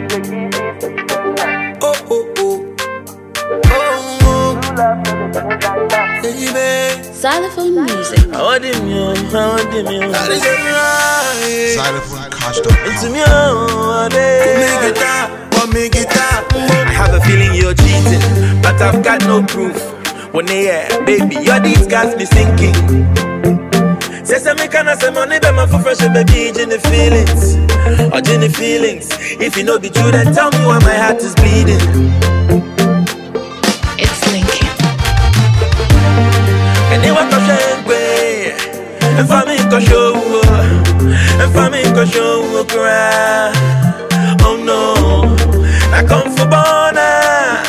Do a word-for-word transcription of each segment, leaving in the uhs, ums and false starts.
Oh, oh, oh. Oh, oh. Baby. Xylophone music. I want him, yo. I want him, yo. That is right. Xylophone cost up. It's me, yo. Come make it up. Come make it up. I have a feeling you're cheating, but I've got no proof. When they hear, baby, your deeds got me sinking. Say some me can say money, but my for fresh baby, in the feelings, or in the feelings. If you know be true, then tell me why my heart is bleeding. It's Linkin. And they want to share, and for me to show, and for me to show, cry. Oh no, I come for bona.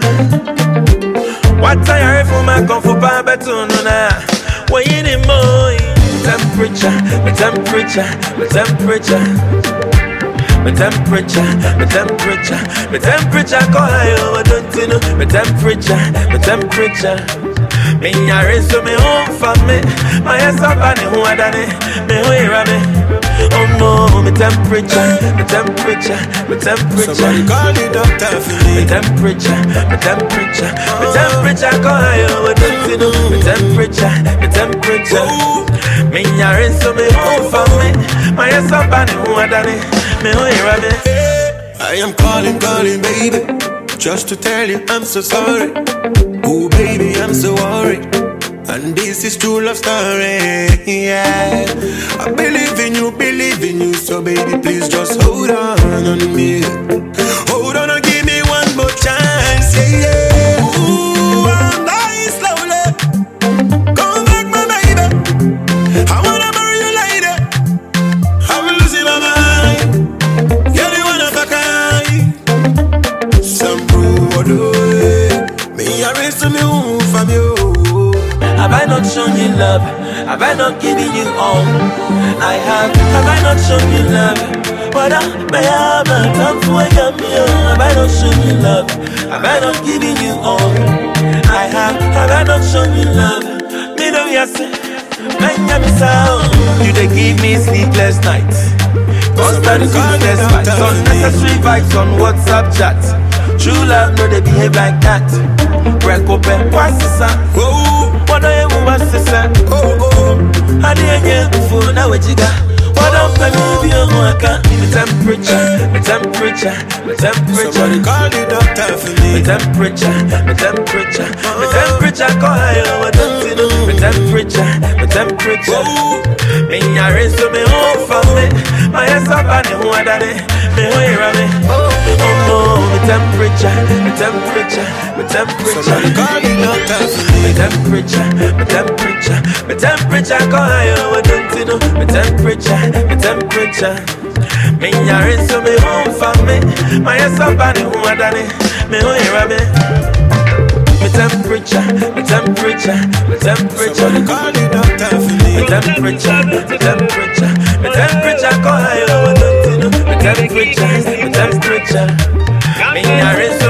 What I heard from my come for Baba to Nona. When you need more temperature, my temperature, my temperature, my temperature, my temperature, my temperature, go higher, don't you know? My temperature, my temperature. Me a race to me home for me. My ass up and who I done it. Me who hear me. Oh no, my temperature, my temperature, my temperature. Somebody call the doctor for me. My temperature, my temperature, my temperature go higher, don't you know? My temperature, my temperature. Me a race to me home for me. My ass up and who I done it. Me who hear me. I am calling, calling, baby, just to tell you I'm so sorry. Oh baby, I'm so worried, and this is true love story. Yeah, I believe in you, believe in you. So baby, please just hold on on me. Hold on and give me one more chance. Yeah, yeah. Ooh, I'm dying slowly. Come back, my baby. I wanna marry you later. I'm losing my mind. Girl, you wanna fuck I? Some proof. Me a race to me home from you. Have I not shown you love? Have I not given you all? I have. Have I not shown you love? But I may have a time for a young you. Have I not shown you love? Have I not given you all? I have. Have I not shown you love? Me know yes. You they give me sleepless nights. Constant sleepless fights. Unnecessary vibes on WhatsApp chat. True love, no they behave like that. Break open, what's the sun? Oh, what are you, what's the sun? Oh, oh, I didn't get before, now what you got? What up, I move you, I can't. My temperature, my temperature, my temperature. Somebody call the doctor for me. My temperature, my temperature, my temperature, go higher, what don't you know? My temperature, my temperature. Me a race to me home for me. My ass up and who I done it. Me who hear me. Oh no, my temperature, my temperature, my temperature. Somebody call the doctor for me. My temperature, my temperature, my temperature go higher, what don't you know? My temperature, my temperature. Me a race to me home for me. My ass up and who I done it. Me who hear me. My temperature, my temperature, my temperature. Somebody call the doctor for me. My temperature, my temperature, my temperature go higher, what don't you know? My temperature, my temperature. Me a race